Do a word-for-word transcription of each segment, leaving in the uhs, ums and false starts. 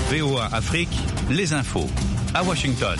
V O A Afrique, les infos. À Washington.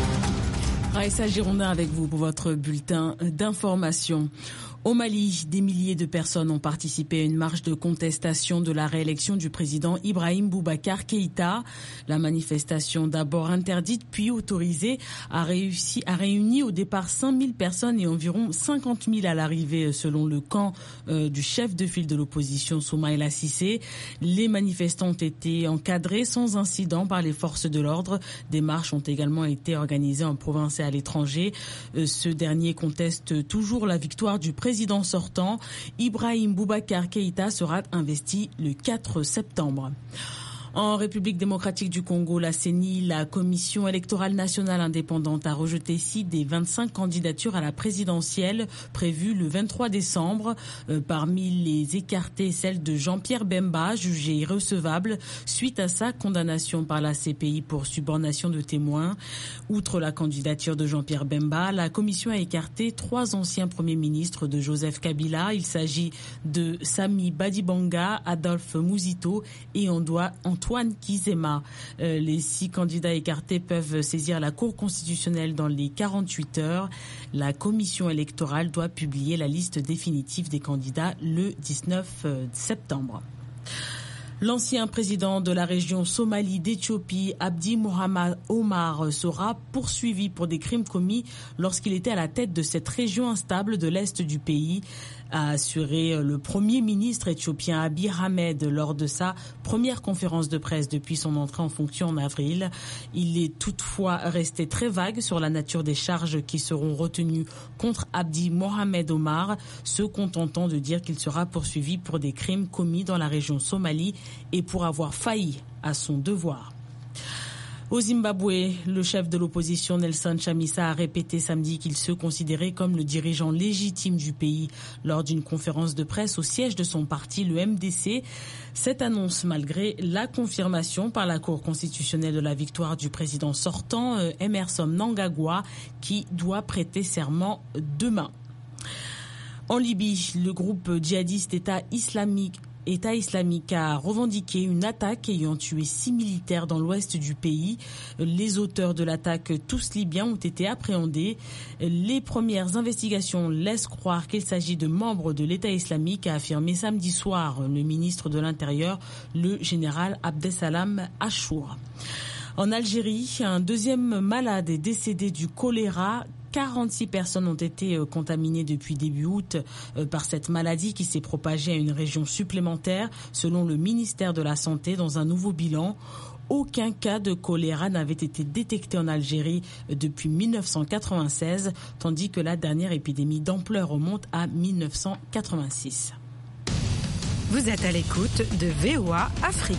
Raissa Girondin avec vous pour votre bulletin d'information. Au Mali, des milliers de personnes ont participé à une marche de contestation de la réélection du président Ibrahim Boubacar Keïta. La manifestation, d'abord interdite puis autorisée, a réussi a réuni au départ cinq mille personnes et environ cinquante mille à l'arrivée selon le camp euh, du chef de file de l'opposition Soumaïla Cissé. Les manifestants ont été encadrés sans incident par les forces de l'ordre. Des marches ont également été organisées en province et à l'étranger. Euh, ce dernier conteste toujours la victoire du président. Le président sortant, Ibrahim Boubacar Keïta, sera investi le quatre septembre. En République démocratique du Congo, la C E N I, la Commission électorale nationale indépendante, a rejeté ici des vingt-cinq candidatures à la présidentielle prévues le vingt-trois décembre. Euh, parmi les écartées, celle de Jean-Pierre Bemba, jugé irrecevable suite à sa condamnation par la C P I pour subornation de témoins. Outre la candidature de Jean-Pierre Bemba, la Commission a écarté trois anciens premiers ministres de Joseph Kabila. Il s'agit de Sami Badibanga, Adolphe Mouzito et Antoine Antoine Kizema. Euh, les six candidats écartés peuvent saisir la Cour constitutionnelle dans les quarante-huit heures. La commission électorale doit publier la liste définitive des candidats le dix-neuf septembre. L'ancien président de la région Somalie d'Éthiopie, Abdi Mohamed Omar, sera poursuivi pour des crimes commis lorsqu'il était à la tête de cette région instable de l'est du pays, a assuré le premier ministre éthiopien Abiy Ahmed lors de sa première conférence de presse depuis son entrée en fonction en avril. Il est toutefois resté très vague sur la nature des charges qui seront retenues contre Abdi Mohamed Omar, se contentant de dire qu'il sera poursuivi pour des crimes commis dans la région Somalie et pour avoir failli à son devoir. Au Zimbabwe, le chef de l'opposition Nelson Chamisa a répété samedi qu'il se considérait comme le dirigeant légitime du pays lors d'une conférence de presse au siège de son parti, le M D C. Cette annonce malgré la confirmation par la Cour constitutionnelle de la victoire du président sortant, Emmerson Mnangagwa, qui doit prêter serment demain. En Libye, le groupe djihadiste État islamique État islamique a revendiqué une attaque ayant tué six militaires dans l'ouest du pays. Les auteurs de l'attaque, tous libyens, ont été appréhendés. Les premières investigations laissent croire qu'il s'agit de membres de l'État islamique, a affirmé samedi soir le ministre de l'Intérieur, le général Abdesalam Achour. En Algérie, un deuxième malade est décédé du choléra. quarante-six personnes ont été contaminées depuis début août par cette maladie qui s'est propagée à une région supplémentaire, selon le ministère de la Santé. Dans un nouveau bilan, aucun cas de choléra n'avait été détecté en Algérie depuis mille neuf cent quatre-vingt-seize, tandis que la dernière épidémie d'ampleur remonte à mille neuf cent quatre-vingt-six. Vous êtes à l'écoute de V O A Afrique.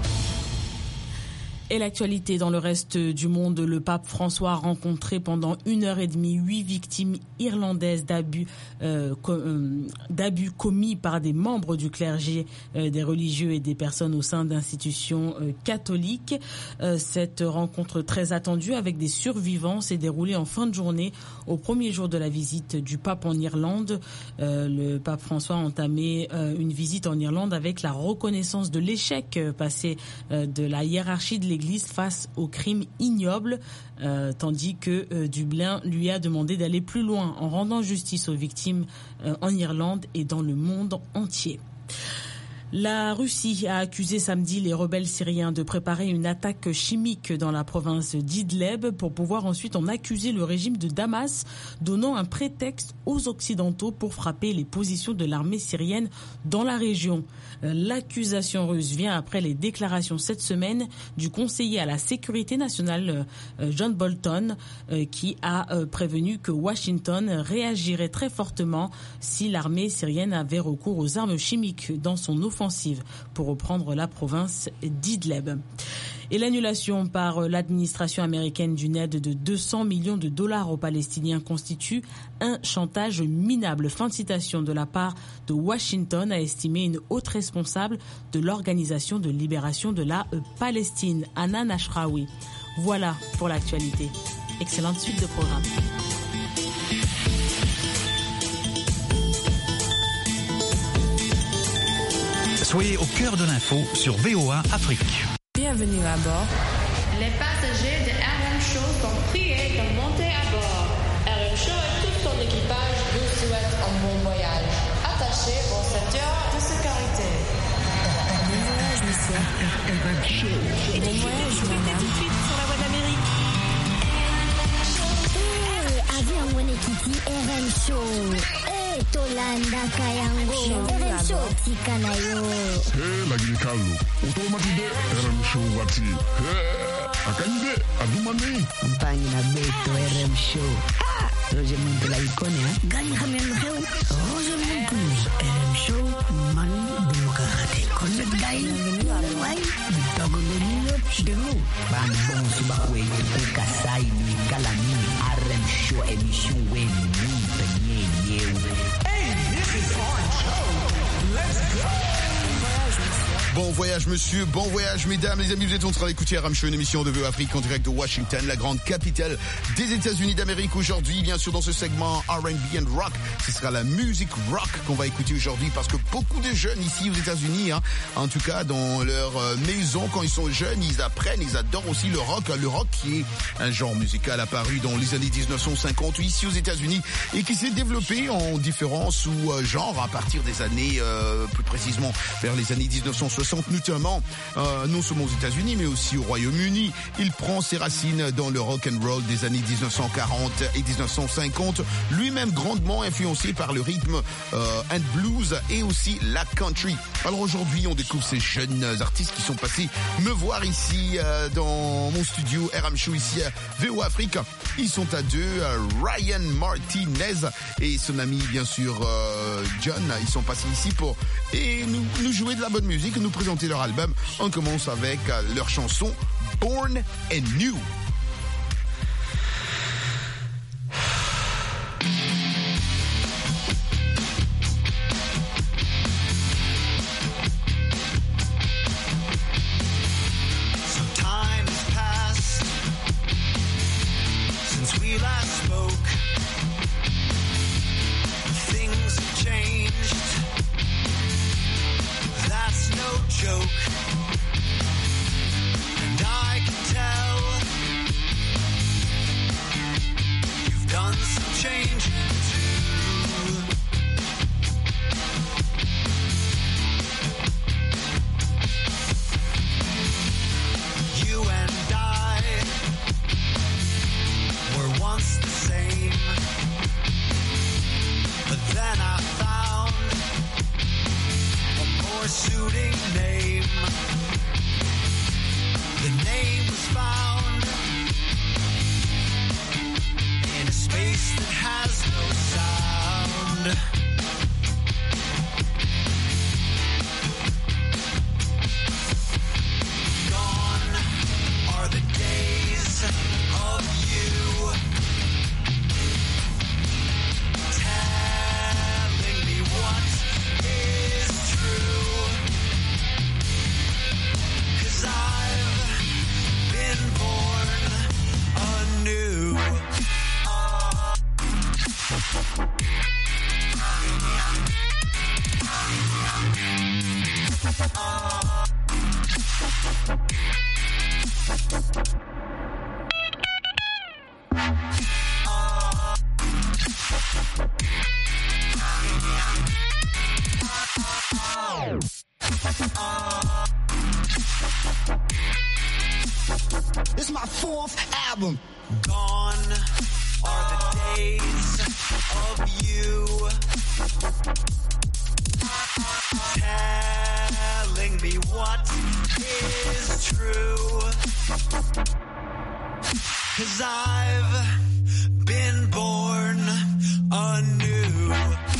Et l'actualité dans le reste du monde, le pape François a rencontré pendant une heure et demie huit victimes irlandaises d'abus, euh, com- d'abus commis par des membres du clergé, euh, des religieux et des personnes au sein d'institutions euh, catholiques. Euh, cette rencontre très attendue avec des survivants s'est déroulée en fin de journée au premier jour de la visite du pape en Irlande. Euh, le pape François a entamé euh, une visite en Irlande avec la reconnaissance de l'échec euh, passé euh, de la hiérarchie de l'Église face aux crimes ignobles, euh, tandis que euh, Dublin lui a demandé d'aller plus loin en rendant justice aux victimes euh, en Irlande et dans le monde entier. La Russie a accusé samedi les rebelles syriens de préparer une attaque chimique dans la province d'Idleb pour pouvoir ensuite en accuser le régime de Damas, donnant un prétexte aux Occidentaux pour frapper les positions de l'armée syrienne dans la région. L'accusation russe vient après les déclarations cette semaine du conseiller à la sécurité nationale John Bolton, qui a prévenu que Washington réagirait très fortement si l'armée syrienne avait recours aux armes chimiques dans son offensive pour reprendre la province d'Idleb. Et l'annulation par l'administration américaine d'une aide de deux cents millions de dollars aux Palestiniens constitue un chantage minable. Fin de citation de la part de Washington, a estimé une haute responsable de l'Organisation de libération de la Palestine, Hanan Ashraoui. Voilà pour l'actualité. Excellente suite de programme. Soyez au cœur de l'info sur V O A Afrique. Bienvenue. Bienvenue à bord. Les passagers de R M Show sont priés de monter à bord. R M Show et tout son équipage vous souhaitent un bon voyage. Attachez vos ceintures de sécurité. Bon voyage, monsieur. Bon voyage, madame. Tout de suite sur la voie d'Amérique. Eh, avion wene kiti R M Show. Eh, tolanda kayango. R M Show tika na yo. Eh, lagi kalu. Otomati de R M Show wati. Eh. Akande, adumane. Mpani na beto R M Show. Ah, Roger Muntu la ikone, ha? Gani kami ang heu. Roger Muntu. R M Show, man demokrate. Connect dai. Wai, bitogo lenyo demo. Ban bon subakwe kuka sai ni kalami. R M Show emission we ni penye yeu. Hey, this is Orange Show. Let's go. Bon voyage monsieur, bon voyage mesdames, les amis, vous êtes en train d'écouter R M Show, une émission de V O Afrique en direct de Washington, la grande capitale des États-Unis d'Amérique. Aujourd'hui, bien sûr, dans ce segment R and B and rock, ce sera la musique rock qu'on va écouter aujourd'hui parce que beaucoup de jeunes ici aux États-Unis, hein, en tout cas dans leur maison, quand ils sont jeunes, ils apprennent, ils adorent aussi le rock, le rock qui est un genre musical apparu dans les années dix-neuf cent cinquante ici aux États-Unis et qui s'est développé en différents sous-genres à partir des années, euh, plus précisément vers les années dix-neuf cent soixante, notamment euh, non seulement aux États-Unis mais aussi au Royaume-Uni. Il prend ses racines dans le rock and roll des années dix-neuf cent quarante et dix-neuf cent cinquante, lui-même grandement influencé par le rythme euh, and blues et aussi la country. Alors aujourd'hui, on découvre ces jeunes artistes qui sont passés me voir ici euh, dans mon studio R M Show ici à V O Afrique. Ils sont à deux, euh, Ryan Martinez et son ami bien sûr euh, John. Ils sont passés ici pour et nous, nous jouer de la bonne musique, nous présenter leur album. On commence avec euh, leur chanson Born Anew. It's my fourth album. Gone are the days of you telling me what is true. 'Cause I've been born anew.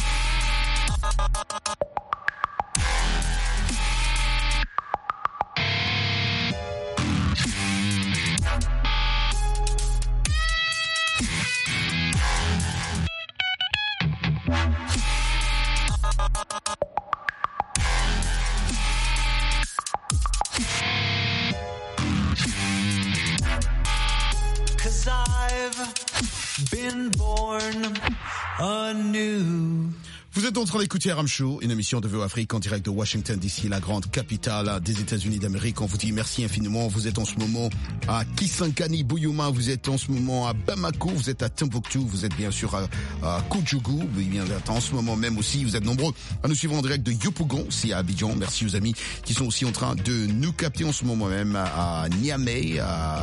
Cause I've been born anew. Vous êtes en train d'écouter Aram Show, une émission de V O Afrique en direct de Washington D C, la grande capitale des États-Unis d'Amérique. On vous dit merci infiniment. Vous êtes en ce moment à Kisangani, Bouyouma, vous êtes en ce moment à Bamako, vous êtes à Timbuktu, vous êtes bien sûr à, à Koudjougou, vous êtes en ce moment même aussi, vous êtes nombreux à nous suivre en direct de Yopougon, c'est à Abidjan. Merci aux amis qui sont aussi en train de nous capter en ce moment même à Niamey,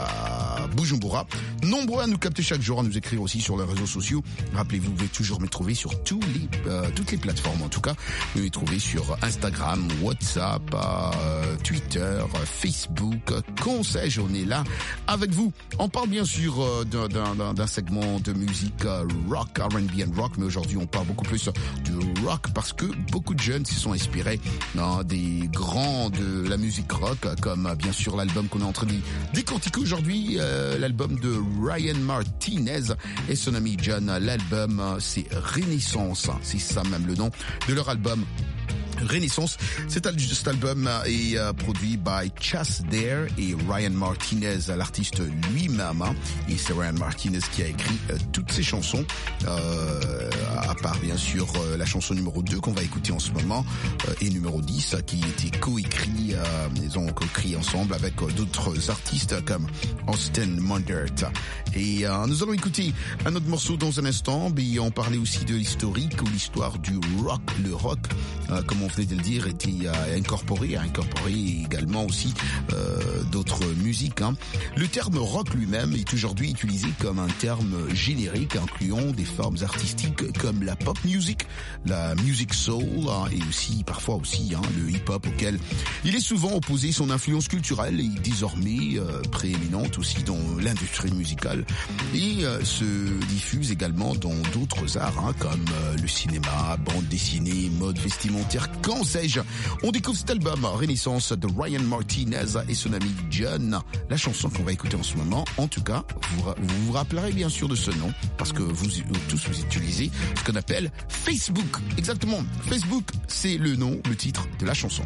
à Bujumbura. Nombreux à nous capter chaque jour, à nous écrire aussi sur les réseaux sociaux. Rappelez-vous, vous pouvez toujours me trouver sur tous les, euh, toutes les plateformes en tout cas. Vous me trouvez sur Instagram, WhatsApp, euh, Twitter, Facebook, qu'on sais-je, on est là avec vous. On parle bien sûr euh, d'un, d'un, d'un segment de musique euh, rock, R and B and rock, mais aujourd'hui on parle beaucoup plus du rock parce que beaucoup de jeunes se sont inspirés dans des grands de la musique rock, comme bien sûr l'album qu'on est en train de décortiquer aujourd'hui, euh, l'album de Ryan Martinez et son ami John. L'album c'est Renaissance, c'est ça même le nom de leur album Renaissance. Cet, al- cet album est euh, produit by Chas Dare et Ryan Martinez, l'artiste lui-même. Hein. Et c'est Ryan Martinez qui a écrit euh, toutes ces chansons, euh, à part bien sûr euh, la chanson numéro deux qu'on va écouter en ce moment, euh, et numéro dix qui était co-écrit, euh, ils ont co-écrit ensemble avec euh, d'autres artistes comme Austin Mundert. Et euh, nous allons écouter un autre morceau dans un instant, mais on parlait aussi de l'historique ou l'histoire du rock. Le rock, euh, comme on venait de le dire, était euh, incorporé, a incorporé également aussi euh, d'autres musiques. Hein. Le terme rock lui-même est aujourd'hui utilisé comme un terme générique incluant des formes artistiques comme la pop music, la music soul hein, et aussi parfois aussi hein, le hip-hop auquel il est souvent opposé. Son influence culturelle est désormais euh, prééminente aussi dans l'industrie musicale et euh, se diffuse également dans d'autres arts hein, comme euh, le cinéma, bande dessinée, mode vestimentaire, quand sais-je. On découvre cet album Renaissance de Ryan Martinez et son ami John. La chanson qu'on va écouter en ce moment, en tout cas, vous vous, vous rappellerez bien sûr de ce nom parce que vous tous vous utilisez ce qu'on appelle Facebook. Exactement, Facebook, c'est le nom, le titre de la chanson.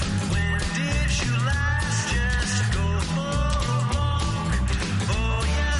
Did you last just go for a walk? Oh yeah.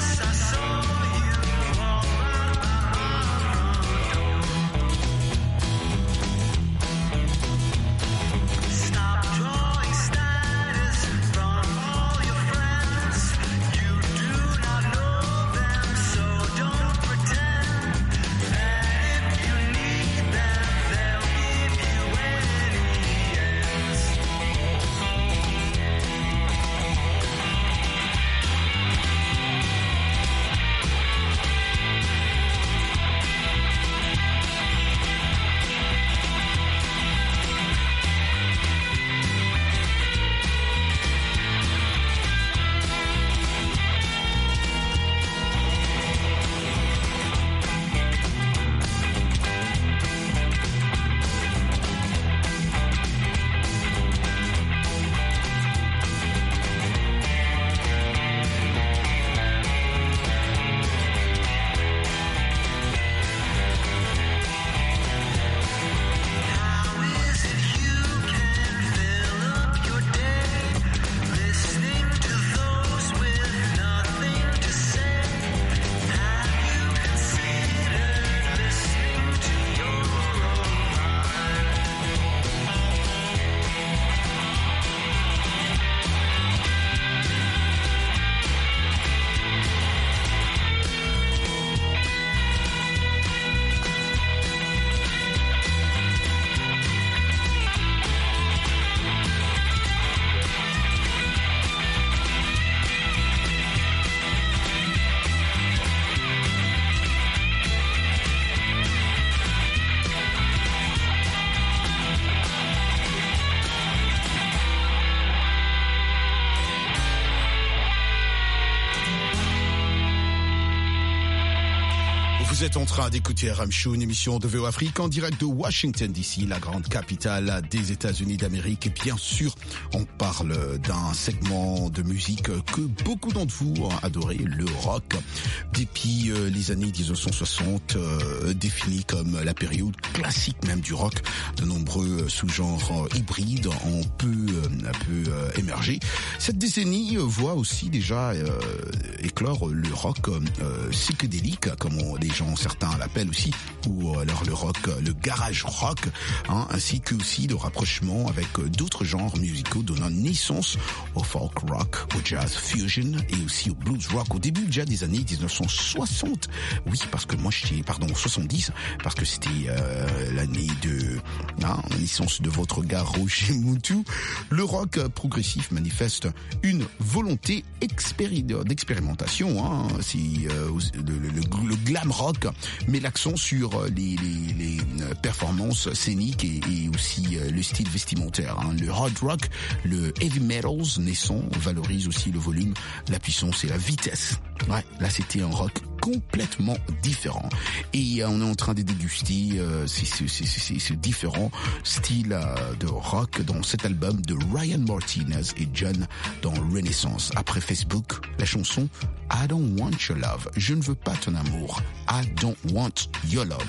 Vous êtes en train d'écouter R M Show, une émission de V O Afrique en direct de Washington D C, la grande capitale des États-Unis d'Amérique. Et bien sûr, on parle d'un segment de musique que beaucoup d'entre vous ont adoré, le rock. Depuis euh, les années dix-neuf cent soixante, euh, défini comme la période classique même du rock, de nombreux sous-genres euh, hybrides ont peu, euh, peu euh, émerger. Cette décennie voit aussi déjà euh, éclore le rock euh, psychédélique, comme on, les gens certains l'appellent aussi, ou alors le rock, le garage rock, hein, ainsi que aussi le rapprochement avec d'autres genres musicaux donnant naissance au folk rock, au jazz fusion et aussi au blues rock au début déjà des années dix-neuf cent soixante. Oui, parce que moi j'étais, pardon, soixante-dix, parce que c'était euh, l'année de hein, la naissance de votre gars Roger Moutou. Le rock progressif manifeste une volonté expéri- d'expérimentation. Hein. C'est euh, le, le, le glam rock met l'accent sur les, les, les performances scéniques et, et aussi le style vestimentaire. Hein. Le hard rock, le heavy metals naissant valorise aussi le volume, la puissance et la vitesse. Ouais, là c'était un rock complètement différent. Et euh, on est en train de déguster euh, ces, ces, ces, ces, ces différents styles euh, de rock dans cet album de Ryan Martinez et John dans Renaissance. Après Facebook, la chanson I Don't Want Your Love. Je ne veux pas ton amour. I Don't Want Your Love.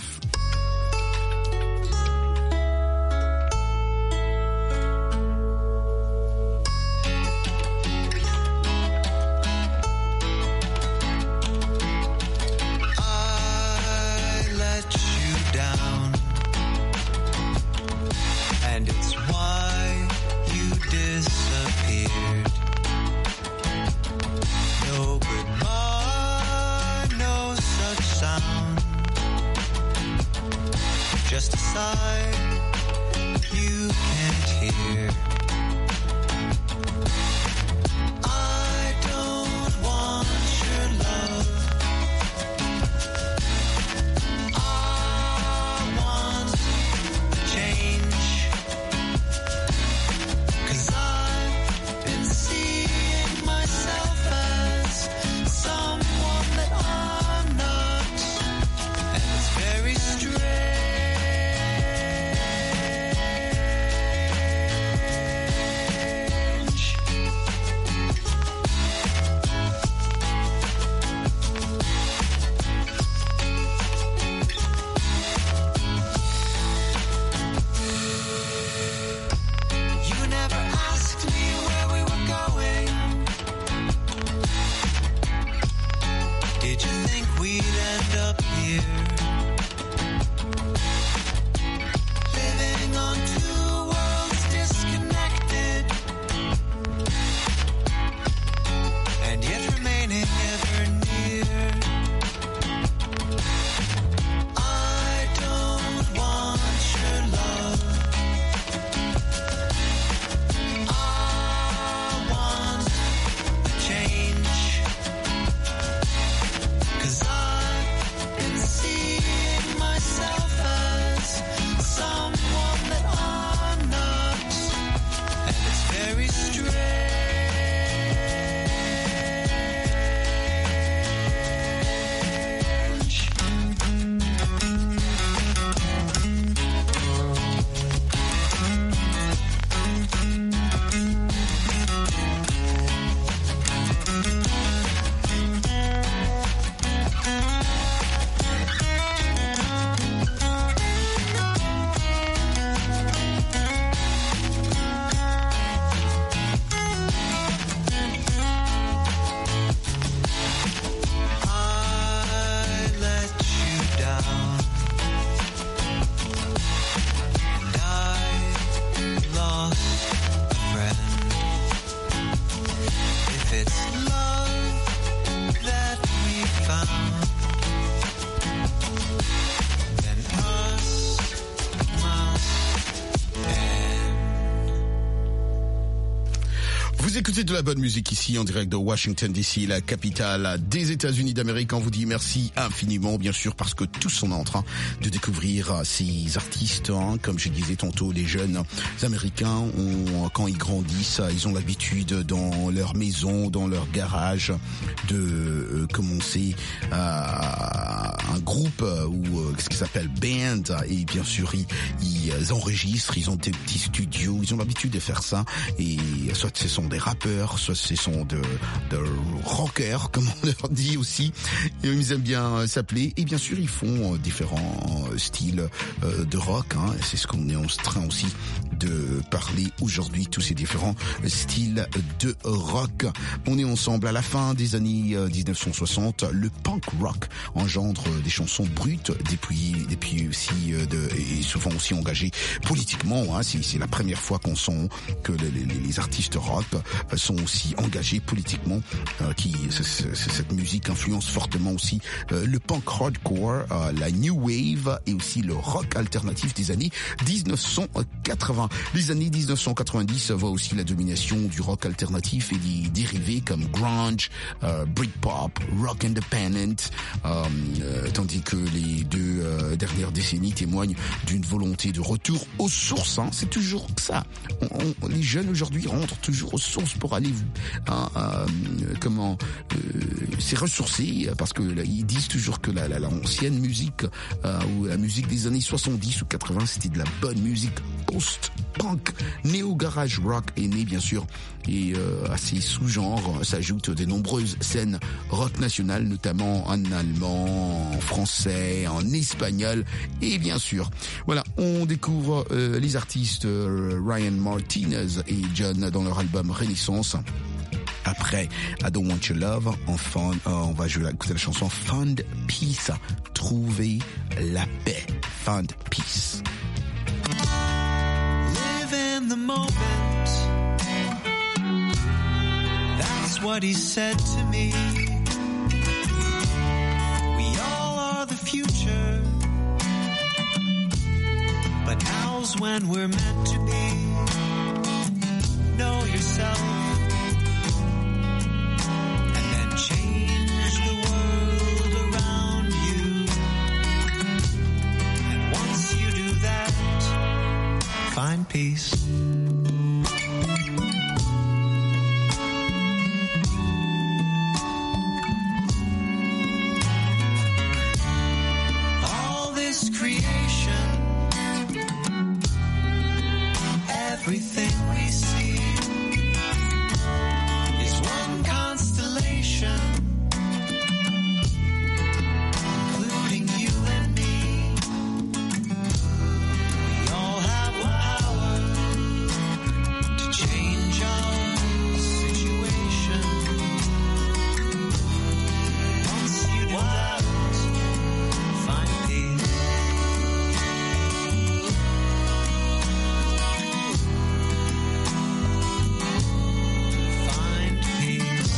Just a sigh you can't hear. I don't want your love. I want change. 'Cause I've been seeing myself as someone that I'm not. And it's very strange. Vous écoutez de la bonne musique ici en direct de Washington D C, la capitale des États-Unis d'Amérique. On vous dit merci infiniment, bien sûr, parce que tous sont en train de découvrir ces artistes. Hein. Comme je disais tantôt, les jeunes Américains, ont, quand ils grandissent, ils ont l'habitude dans leur maison, dans leur garage, de euh, commencer euh, un groupe ou euh, ce qui s'appelle band. Et bien sûr, ils, ils enregistrent, ils ont des petits studios, ils ont l'habitude de faire ça. Et soit ce sont des rappeurs, soit ce sont de, de rockers, comme on leur dit aussi. Et ils aiment bien s'appeler. Et bien sûr, ils font différents styles de rock. Hein. C'est ce qu'on est en train aussi de parler aujourd'hui, tous ces différents styles de rock. On est ensemble à la fin des années dix-neuf cent soixante. Le punk rock engendre des chansons brutes, depuis, depuis aussi de, et souvent aussi engagées politiquement. Hein. C'est, c'est la première fois qu'on sent que les, les, les artistes rock sont aussi engagés politiquement, euh, qui c- c- cette musique influence fortement aussi euh, le punk hardcore, euh, la new wave et aussi le rock alternatif des années dix-neuf cent quatre-vingts. Les années dix-neuf cent quatre-vingt-dix voient aussi la domination du rock alternatif et des dérivés comme grunge, euh, Britpop, rock independent, euh, euh, tandis que les deux euh, dernières décennies témoignent d'une volonté de retour aux sources. Hein. C'est toujours ça. On, on, les jeunes aujourd'hui rentrent toujours aux sources pour aller, hein, euh, comment, euh, c'est ressourcer, parce que là, ils disent toujours que la, la, la ancienne musique euh, ou la musique des années soixante-dix ou quatre-vingts, c'était de la bonne musique post-punk, néo-garage rock est né bien sûr, et euh, à ces sous-genres s'ajoutent de nombreuses scènes rock nationales, notamment en allemand, en français, en espagnol, et bien sûr, voilà, on découvre euh, les artistes euh, Ryan Martinez et John dans leur album Renaissance. Après I Don't Want Your Love, enfin, euh, on va jouer la, écouter la chanson Find Peace, trouver la paix, Find Peace. Live in the moment. That's what he said to me. We all are the future, but now's when we're meant to be. Know yourself. Change the world around you. And once you do that, find peace. All this creation, everything we see is one constellation, including you and me. We all have the power to change our situation. Once you do that, find peace. Find peace.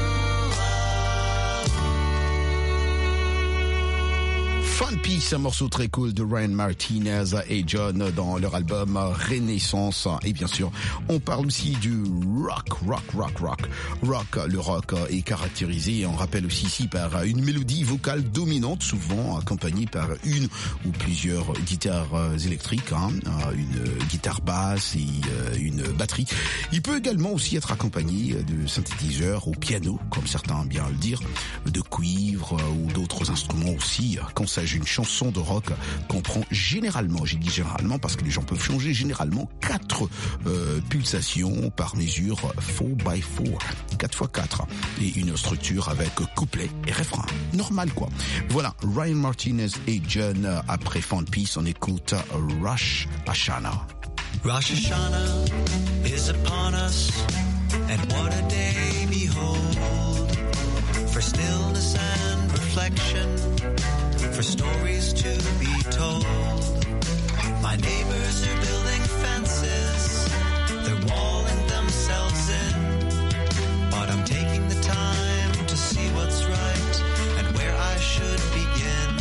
Fun Peace, un morceau très cool de Ryan Martinez et John dans leur album Renaissance. Et bien sûr, on parle aussi du rock, rock, rock, rock. Rock, le rock est caractérisé, on rappelle aussi ici, par une mélodie vocale dominante, souvent accompagnée par une ou plusieurs guitares électriques, hein, une guitare basse et une batterie. Il peut également aussi être accompagné de synthétiseurs au piano, comme certains aiment bien le dire, de cuivre ou d'autres instruments aussi. Quand il s'agit d'une chanson de rock, comprend généralement, j'ai dit généralement parce que les gens peuvent changer, généralement quatre euh, pulsations par mesure four by four, quatre fois quatre, et une structure avec couplet et refrain. Normal quoi. Voilà, Ryan Martinez et John. Après Find Peace, on écoute Rosh Hashanah. Rosh Hashanah is upon us, and what a day behold, for stillness and reflection, for stories to be told. My neighbors are building fences, they're walling themselves in, but I'm taking the time to see what's right and where I should begin.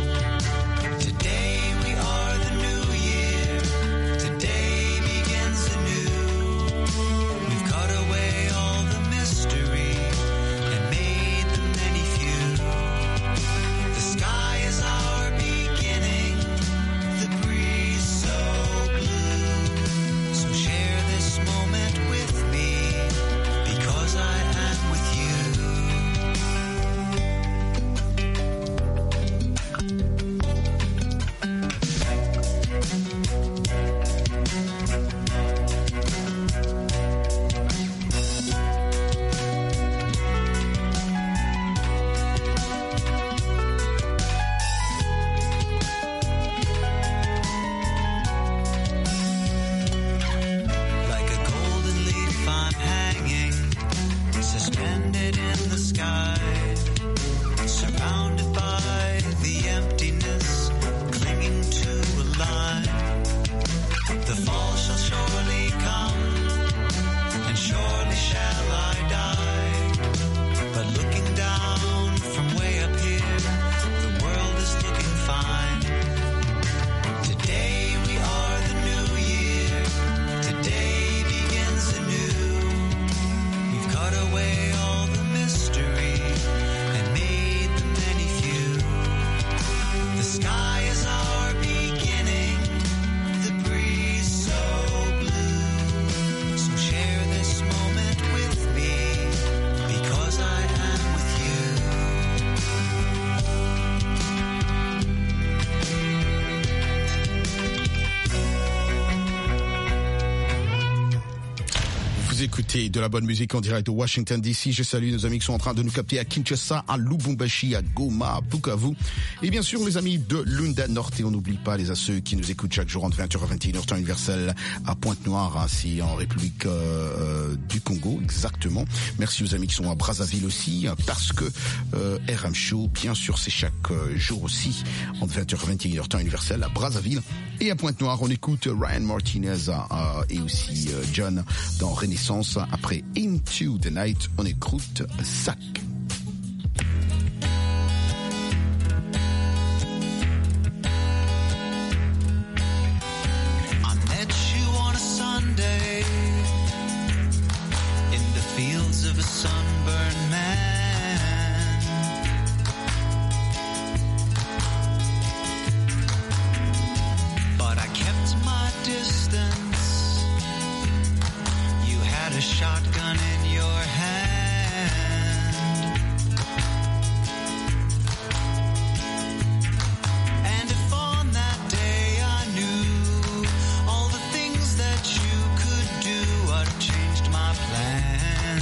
Today we are the new year, today begins anew. We've cut away Vous écoutez de la bonne musique en direct de Washington D C. Je salue nos amis qui sont en train de nous capter à Kinshasa, à Lubumbashi, à Goma, à Bukavu. Et bien sûr, les amis de Lunda Norte. Et on n'oublie pas les à ceux qui nous écoutent chaque jour entre vingt heures à vingt et une heures temps universel à Pointe-Noire, hein, c'est en République euh, du Congo, exactement. Merci aux amis qui sont à Brazzaville aussi, hein, parce que euh, R M Show, bien sûr, c'est chaque euh, jour aussi entre vingt heures à vingt et une heures temps universel à Brazzaville et à Pointe-Noire. On écoute Ryan Martinez euh, et aussi euh, John dans Renaissance. Après Into the Night, on écoute Sac. I met you on a Sunday in the fields of a sunburned man. But I kept my distance. A shotgun in your hand, and if on that day I knew all the things that you could do, I'd have changed my plans.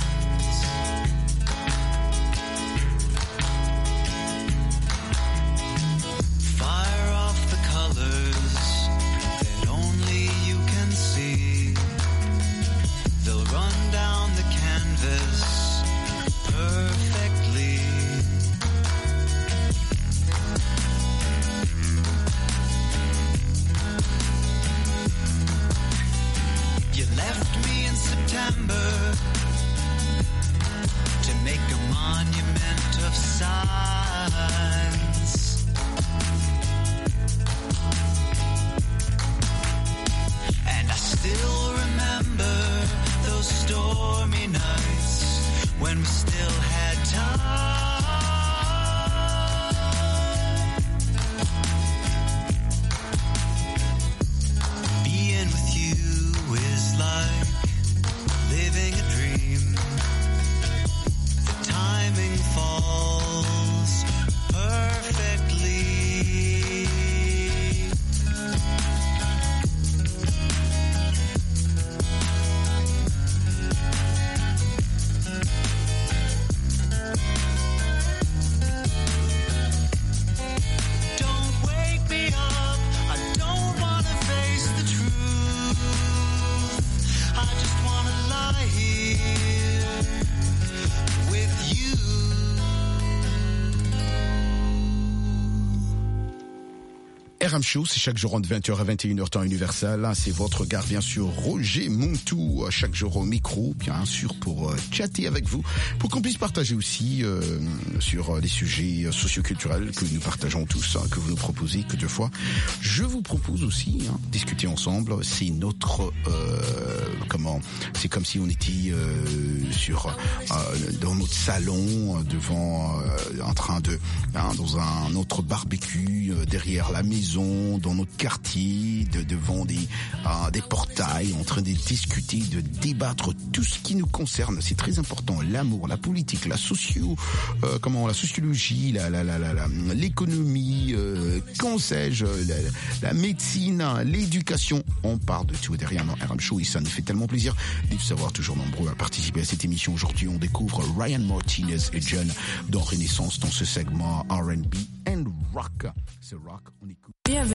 Fire off the colors that only you can see. They'll run down the canvas perfectly. You left me in September to make a monument of signs. And I still remember those stormy nights when we still had time. Being with you is like living a dream. The timing falls perfectly. R M Show, c'est chaque jour entre vingt heures à vingt et une heures temps universel. C'est votre regard, bien sûr, Roger Montou, chaque jour au micro, bien sûr, pour euh, chatter avec vous, pour qu'on puisse partager aussi euh, sur euh, les sujets euh, socioculturels que nous partageons tous, hein, que vous nous proposez que deux fois. Je vous propose aussi, hein, discuter ensemble. C'est notre, euh, comment, c'est comme si on était euh, sur euh, dans notre salon, devant, euh, en train de, hein, dans un autre barbecue euh, derrière la maison. Dans notre quartier, de, devant des, euh, des portails, en train de discuter, de débattre tout ce qui nous concerne. C'est très important. L'amour, la politique, la socio, euh, comment, la sociologie, la, la, la, la, la l'économie, euh, qu'en sais-je, la, la médecine, l'éducation. On parle de tout derrière dans R M Show et ça nous fait tellement plaisir de vous savoir toujours nombreux à participer à cette émission. Aujourd'hui, on découvre Ryan Martinez et John dans Renaissance dans ce segment R and B and rock. C'est rock, on écoute.